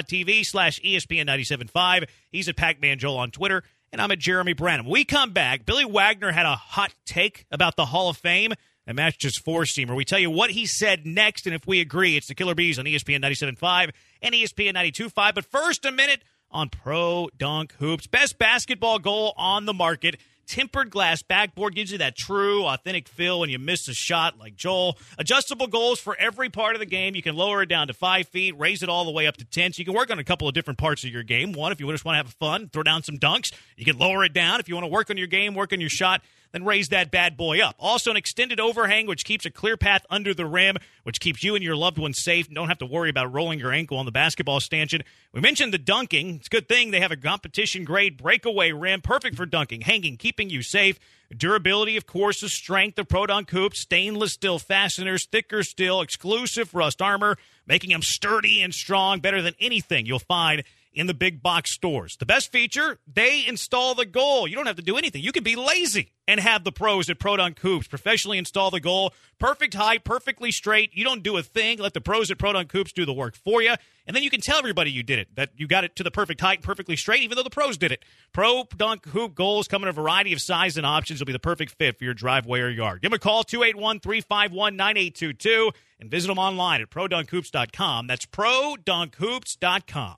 twitch.tv/ESPN975. He's at Pac-Man Joel on Twitter, and I'm at Jeremy Branham. When we come back, Billy Wagner had a hot take about the Hall of Fame and Matches 4-seamer. We tell you what he said next, and if we agree, it's the Killer Bees on ESPN 97.5 and ESPN 92.5. But first, a minute on Pro Dunk Hoops. Best basketball goal on the market. Tempered glass backboard gives you that true, authentic feel when you miss a shot like Joel. Adjustable goals for every part of the game. You can lower it down to 5 feet, raise it all the way up to 10. So you can work on a couple of different parts of your game. One, if you just want to have fun, throw down some dunks. You can lower it down. If you want to work on your game, work on your shot, then raise that bad boy up. Also, an extended overhang, which keeps a clear path under the rim, which keeps you and your loved ones safe. You don't have to worry about rolling your ankle on the basketball stanchion. We mentioned the dunking. It's a good thing they have a competition-grade breakaway rim, perfect for dunking, hanging, keeping you safe. Durability, of course, the strength of Pro Dunk Hoops, stainless steel fasteners, thicker steel, exclusive rust armor, making them sturdy and strong, better than anything you'll find in the big box stores. The best feature, they install the goal. You don't have to do anything. You can be lazy and have the pros at Pro Dunk Hoops professionally install the goal. Perfect height, perfectly straight. You don't do a thing. Let the pros at Pro Dunk Hoops do the work for you. And then you can tell everybody you did it, that you got it to the perfect height, perfectly straight, even though the pros did it. Pro Dunk Hoop goals come in a variety of sizes and options. Will be the perfect fit for your driveway or yard. Give them a call, 281-351-9822, and visit them online at ProDunkHoops.com. That's ProDunkHoops.com.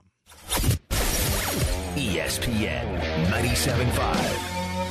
ESPN 97.5.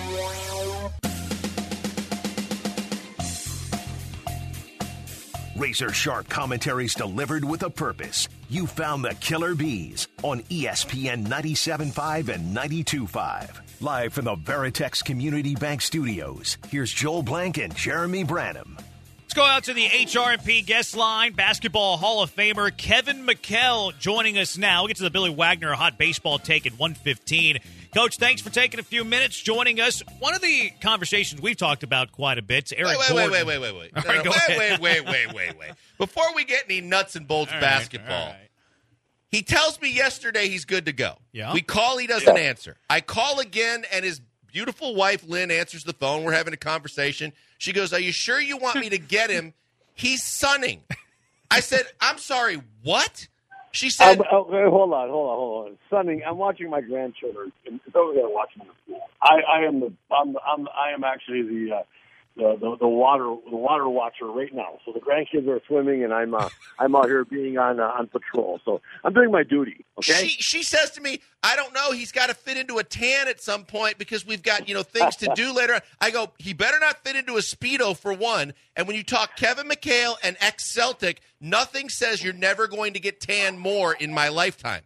Razor-sharp commentaries delivered with a purpose. You found the Killer Bees on ESPN 97.5 and 92.5. Live from the Veritex Community Bank Studios, here's Joel Blank and Jeremy Branham. Let's go out to the HRMP guest line. Basketball Hall of Famer Kevin McHale joining us now. We'll get to the Billy Wagner hot baseball take at 1:15. Coach, thanks for taking a few minutes joining us. One of the conversations we've talked about quite a bit, Eric Gordon. Wait. Before we get any nuts and bolts basketball, He tells me yesterday he's good to go. Yeah. We call, he doesn't answer. I call again, and his beautiful wife, Lynn, answers the phone. We're having a conversation. She goes, are you sure you want me to get him? He's sunning. I said, I'm sorry, what? She said, hold on. Sunning. I'm watching my grandchildren. It's over there watching the school. I am actually the water watcher right now. So the grandkids are swimming, and I'm out here being on patrol. So I'm doing my duty. Okay. She says to me, I don't know. He's got to fit into a tan at some point because we've got things to do later on. I go, he better not fit into a Speedo for one. And when you talk Kevin McHale and ex-Celtic, nothing says you're never going to get tan more in my lifetime.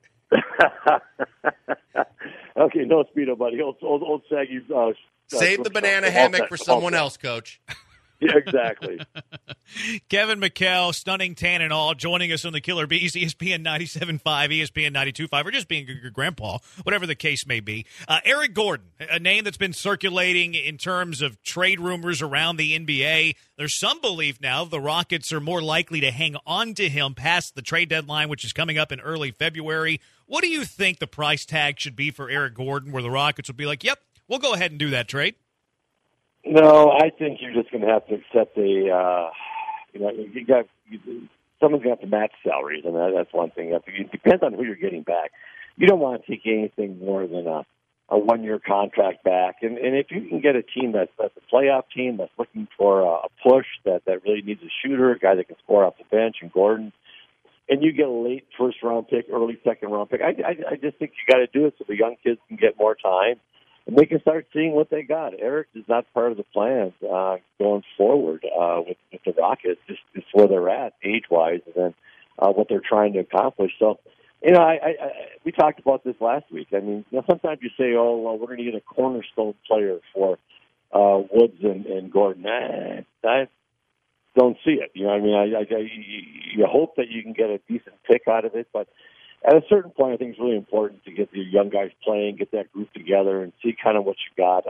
Okay, no Speedo, buddy. Old Saggy. Save the banana hammock for someone else, Coach. Yeah, exactly. Kevin McHale, stunning tan and all, joining us on the Killer Bees, ESPN 97.5, ESPN 92.5, or just being a good grandpa, whatever the case may be. Eric Gordon, a name that's been circulating in terms of trade rumors around the NBA. There's some belief now the Rockets are more likely to hang on to him past the trade deadline, which is coming up in early February. What do you think the price tag should be for Eric Gordon, where the Rockets would be like, yep, we'll go ahead and do that trade? No, I think you're just going to have to accept someone's going to have to match salaries, and that's one thing. It depends on who you're getting back. You don't want to take anything more than a one-year contract back. And if you can get a team that's a playoff team that's looking for a push, that really needs a shooter, a guy that can score off the bench, and Gordon, and you get a late first-round pick, early second-round pick, I just think you got to do it so the young kids can get more time. And they can start seeing what they got. Eric is not part of the plans going forward with the Rockets, just where they're at age-wise, and then what they're trying to accomplish. So, we talked about this last week. I mean, sometimes you say, "Oh, well, we're going to get a cornerstone player for Woods and Gordon." I don't see it. You know, you hope that you can get a decent pick out of it, but at a certain point, I think it's really important to get the young guys playing, get that group together, and see kind of what you got.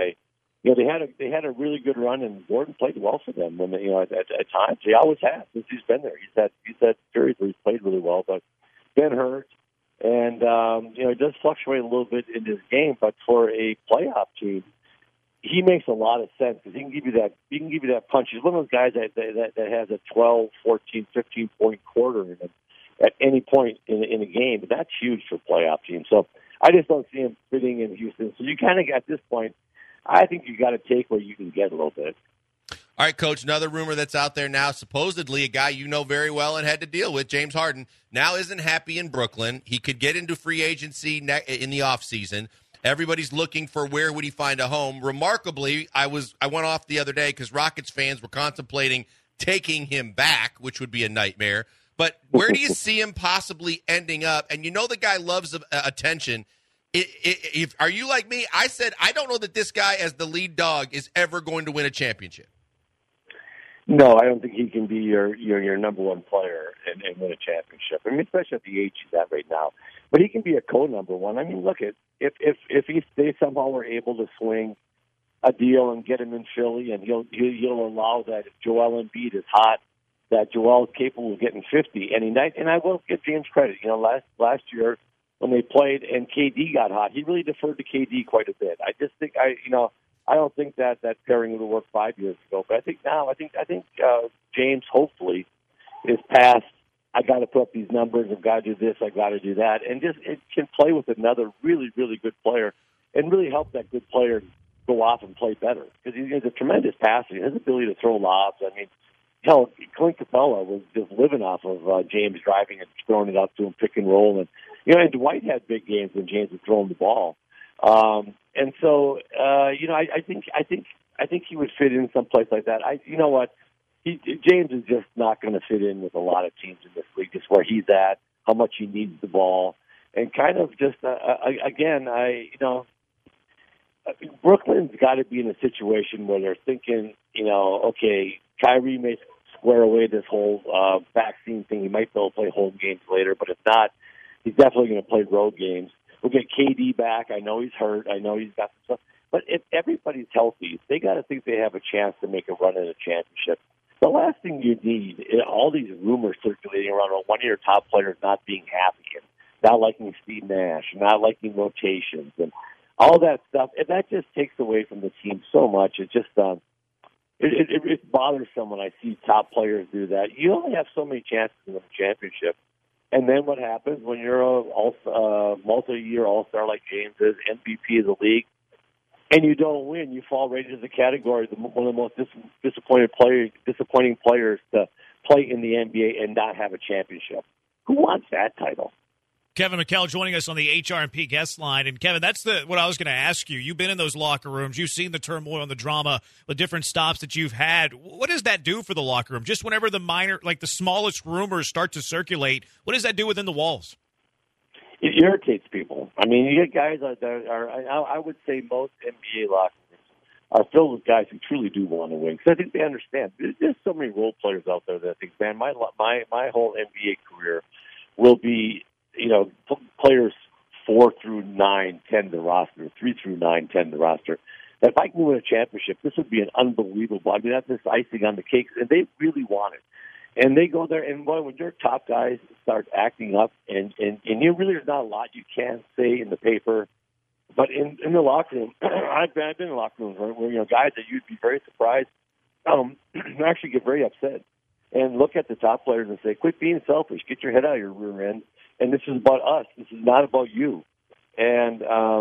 They had a really good run, and Gordon played well for them. When at times, he always has since he's been there. He's had periods where he's played really well, but been hurt, and it does fluctuate a little bit in his game. But for a playoff team, he makes a lot of sense because he can give you that punch. He's one of those guys that has a 12, 14, 15-point quarter in him at any point in a game, but that's huge for playoff teams. So I just don't see him fitting in Houston. So you kind of, at this point, I think you got to take what you can get a little bit. All right, Coach, another rumor that's out there now, supposedly a guy you know very well and had to deal with, James Harden, now isn't happy in Brooklyn. He could get into free agency in the offseason. Everybody's looking for where would he find a home. Remarkably, I went off the other day because Rockets fans were contemplating taking him back, which would be a nightmare. But where do you see him possibly ending up? And the guy loves attention. Are you like me? I said, I don't know that this guy as the lead dog is ever going to win a championship. No, I don't think he can be your number one player and win a championship. I mean, especially at the age he's at right now. But he can be a co-number one. I mean, look, if they somehow were able to swing a deal and get him in Philly, and he'll allow that if Joel Embiid is hot, that Joel is capable of getting 50 any night. And I will give James credit. Last year when they played and KD got hot, he really deferred to KD quite a bit. I just think I don't think that pairing would have worked 5 years ago. But I think now, I think James hopefully is past. I got to put up these numbers. I've got to do this. I got to do that, and just it can play with another really, really good player and really help that good player go off and play better because he's a tremendous passer. His ability to throw lobs. I mean. Hell, Clint Capella was just living off of James driving and throwing it up to him, pick and roll, and and Dwight had big games when James was throwing the ball, and so I think he would fit in someplace like that. James is just not going to fit in with a lot of teams in this league, just where he's at, how much he needs the ball, and kind of just Brooklyn's got to be in a situation where they're thinking, okay, Kyrie may square away this whole vaccine thing. He might be able to play home games later, but if not, he's definitely going to play road games. We'll get KD back. I know he's hurt. I know he's got some stuff. But if everybody's healthy, they got to think they have a chance to make a run at a championship. the last thing you need is all these rumors circulating around one of your top players not being happy and not liking Steve Nash, not liking rotations, and all that stuff. And that just takes away from the team so much. It just it bothersome when I see top players do that. You only have so many chances to win a championship. And then what happens when you're a multi-year all-star like James is, MVP of the league, and you don't win, you fall right into the category of one of the most disappointing players to play in the NBA and not have a championship. Who wants that title? Kevin McHale joining us on the HRP guest line. And, Kevin, that's what I was going to ask you. You've been in those locker rooms. You've seen the turmoil and the drama, the different stops that you've had. What does that do for the locker room? Just whenever the smallest rumors start to circulate, what does that do within the walls? It irritates people. I mean, you get guys that I would say most NBA locker rooms are filled with guys who truly do want to win. Because I think they understand. There's so many role players out there that think, man, my whole NBA career will be, players 4 through 9 tend the roster, 3 through 9 tend the roster. That if I can win a championship, this would be an unbelievable. I mean, that's just icing on the cake, and they really want it. And they go there, and boy, when your top guys start acting up, and you really, there's not a lot you can say in the paper, but in the locker room, I've been in the locker rooms where guys that you'd be very surprised actually get very upset and look at the top players and say, quit being selfish, get your head out of your rear end. And this is about us. This is not about you. And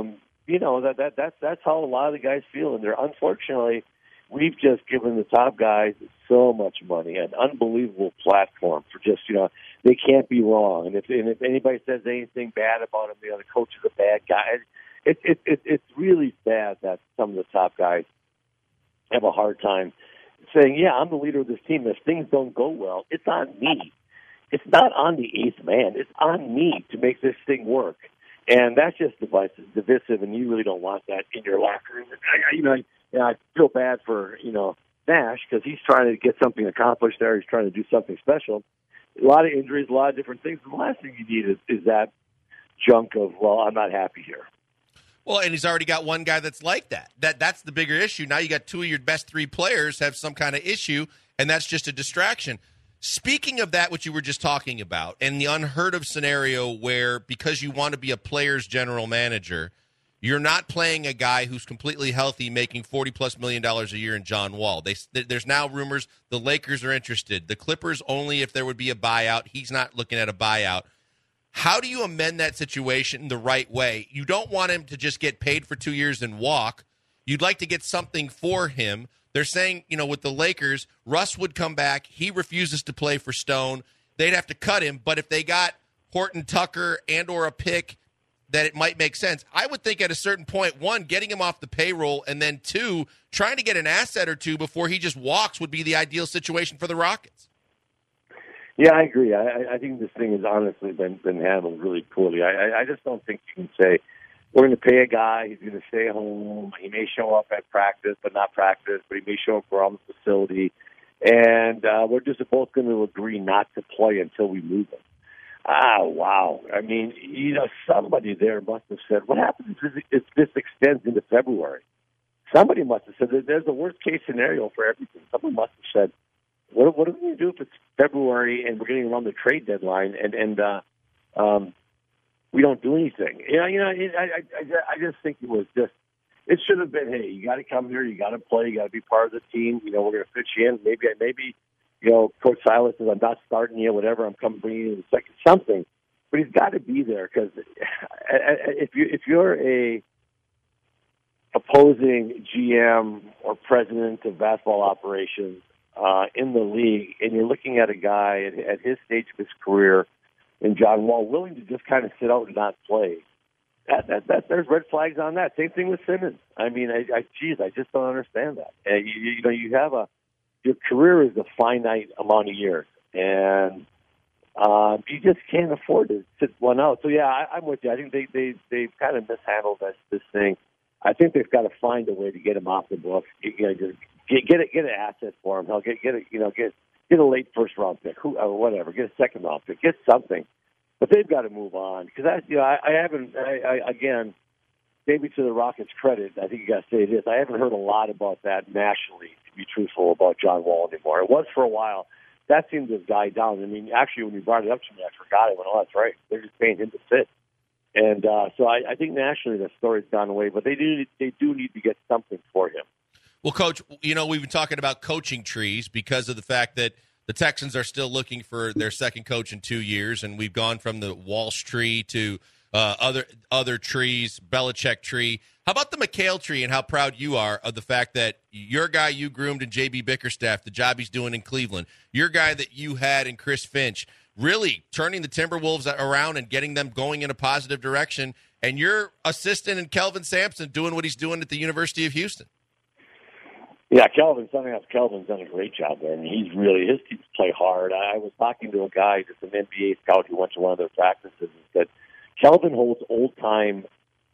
that's how a lot of the guys feel. And unfortunately, we've just given the top guys so much money, an unbelievable platform for just they can't be wrong. And if anybody says anything bad about them, the coach is a bad guy. It's really sad that some of the top guys have a hard time saying, "Yeah, I'm the leader of this team. If things don't go well, it's on me." It's not on the eighth man. It's on me to make this thing work. And that's just divisive, and you really don't want that in your locker room. I feel bad for, Nash because he's trying to get something accomplished there. He's trying to do something special. A lot of injuries, a lot of different things. The last thing you need is that junk of, well, I'm not happy here. Well, and he's already got one guy that's like that. That's the bigger issue. Now you got 2 of your best 3 players have some kind of issue, and that's just a distraction. Speaking of that, what you were just talking about, and the unheard of scenario where because you want to be a player's general manager, you're not playing a guy who's completely healthy making $40+ million a year in John Wall. There's now rumors the Lakers are interested. The Clippers only if there would be a buyout. He's not looking at a buyout. How do you amend that situation the right way? You don't want him to just get paid for 2 years and walk. You'd like to get something for him. They're saying, with the Lakers, Russ would come back. He refuses to play for Stone. They'd have to cut him. But if they got Horton Tucker and or a pick, that it might make sense. I would think at a certain point, 1, getting him off the payroll, and then 2, trying to get an asset or 2 before he just walks would be the ideal situation for the Rockets. Yeah, I agree. I think this thing has honestly been handled really poorly. I just don't think you can say, we're going to pay a guy, he's going to stay home, he may show up at practice, but not practice, but he may show up around the facility, and we're just both going to agree not to play until we move him. Wow. I mean, somebody there must have said, what happens if this extends into February? Somebody must have said that there's a worst-case scenario for everything. Someone must have said, what are we going to do if it's February and we're getting around the trade deadline and we don't do anything? I just think it should have been, hey, you got to come here, you got to play, you got to be part of the team. We're going to fit you in. Maybe Coach Silas says, I'm not starting you, whatever. I'm coming bringing you in second something. But he's got to be there because if you're a opposing GM or president of basketball operations in the league, and you're looking at a guy at his stage of his career, in John Wall, willing to just kind of sit out and not play, there's red flags on that. Same thing with Simmons. I mean, I just don't understand that. Your career is a finite amount of years, and you just can't afford to sit one out. So yeah, I'm with you. I think they've kind of mishandled this thing. I think they've got to find a way to get him off the books. Just get an asset for him. Get a late first round pick, whatever. Get a second round pick. Get something. But they've got to move on because again, maybe to the Rockets' credit, I think you got to say this. I haven't heard a lot about that nationally. to be truthful about John Wall anymore. It was for a while. That seemed to have died down. I mean, actually, when you brought it up to me, I forgot it. Oh, that's right. They're just paying him to sit. And so I think nationally the story's gone away, but they do need to get something for him. Well, Coach, we've been talking about coaching trees because of the fact that the Texans are still looking for their second coach in 2 years, and we've gone from the Walsh tree to other trees, Belichick tree. How about the McHale tree and how proud you are of the fact that your guy you groomed in J.B. Bickerstaff, the job he's doing in Cleveland, your guy that you had in Chris Finch, really turning the Timberwolves around and getting them going in a positive direction, and your assistant in Kelvin Sampson doing what he's doing at the University of Houston? Yeah, Kelvin's done a great job there. I mean, his teams play hard. I was talking to a guy, just an NBA scout who went to one of their practices and said, Kelvin holds old-time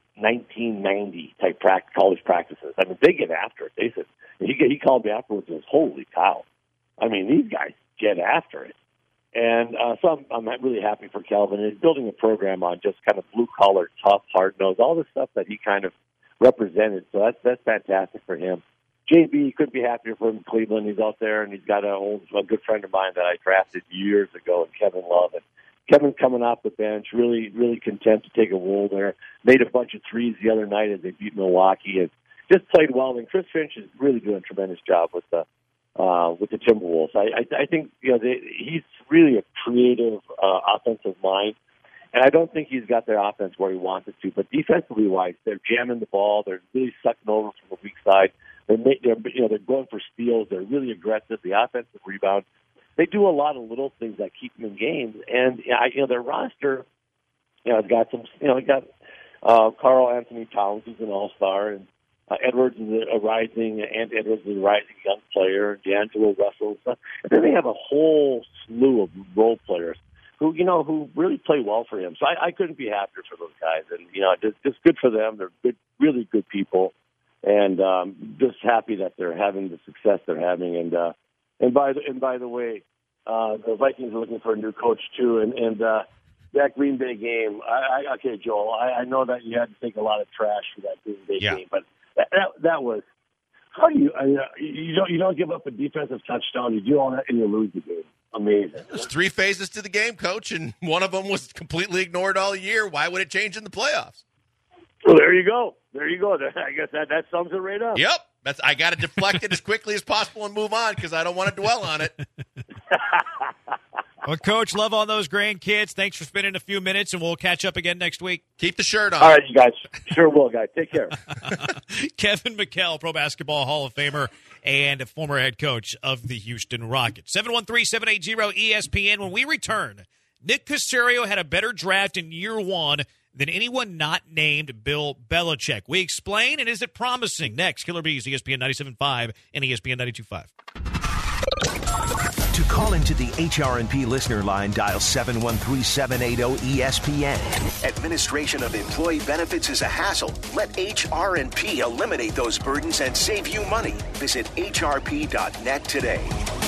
1990 type college practices. I mean, they get after it. They said, he called me afterwards and said, holy cow. I mean, these guys get after it. And so I'm really happy for Kelvin. He's building a program on just kind of blue-collar, tough, hard-nosed, all the stuff that he kind of represented. So that's fantastic for him. JB couldn't be happier for him in Cleveland. He's out there, and he's got a good friend of mine that I drafted years ago, and Kevin Love. And Kevin's coming off the bench, really, really content to take a role there. Made a bunch of threes the other night as they beat Milwaukee, and just played well. And Chris Finch is really doing a tremendous job with the Timberwolves. I think he's really a creative offensive mind, and I don't think he's got their offense where he wants it to. But defensively wise, they're jamming the ball. They're really sucking over from the weak side. They're going for steals. They're really aggressive. The offensive rebound. They do a lot of little things that keep them in games. And their roster, has got some. You got Karl Anthony Towns, who's an all-star, and Edwards is a rising young player. D'Angelo Russell, and then they have a whole slew of role players who really play well for him. So I couldn't be happier for those guys, and just good for them. They're good, really good people. And just happy that they're having the success they're having. And by the way, the Vikings are looking for a new coach too. And that Green Bay game, okay, Joel, I know that you had to take a lot of trash for that Green Bay game, but that was how do you don't give up a defensive touchdown, you do all that and you lose the game. Amazing. There's 3 phases to the game, Coach, and one of them was completely ignored all year. Why would it change in the playoffs? Well, there you go. I guess that sums it right up. Yep. I got to deflect it as quickly as possible and move on because I don't want to dwell on it. Well, Coach, love on those grandkids. Thanks for spending a few minutes, and we'll catch up again next week. Keep the shirt on. All right, you guys. Sure will, guys. Take care. Kevin McHale, Pro Basketball Hall of Famer and former head coach of the Houston Rockets. 713-780-ESPN. When we return, Nick Caserio had a better draft in year one than anyone not named Bill Belichick. We explain, and is it promising? Next, Killer Bees, ESPN 97.5 and ESPN 92.5. To call into the HRNP listener line, dial 713-780-ESPN. Administration of employee benefits is a hassle. Let HRNP eliminate those burdens and save you money. Visit hrp.net today.